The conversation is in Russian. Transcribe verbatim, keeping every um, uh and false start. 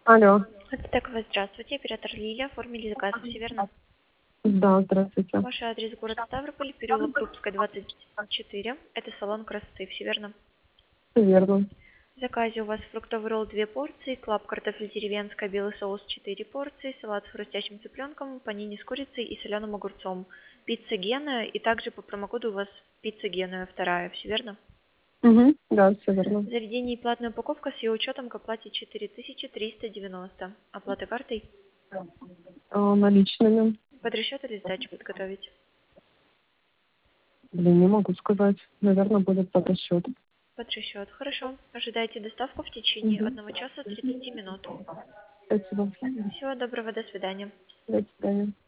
Алло. Так, вас здравствуйте, оператор Лилия, оформили заказ, все верно? Да, здравствуйте. Ваш адрес город Ставрополь, переулок Крупская, двадцать четыре, это салон красоты, все верно? Всё верно. В заказе у вас фруктовый ролл две порции, клаб картофель деревенская, белый соус четыре порции, салат с хрустящим цыпленком, панини с курицей и соленым огурцом, пицца Гена и также по промокоду у вас пицца Гена вторая, все верно? Угу. Да, все В верно. заведении платная упаковка с ее учетом к оплате четыре тысячи триста девяносто. Оплата картой? А, наличными. Под расчет или сдачу подготовить? Блин, не могу сказать. Наверное, будет под расчет. Под расчет. Хорошо. Ожидайте доставку в течение Угу. одного часа тридцати минут. Спасибо. Всего доброго, до свидания. До свидания.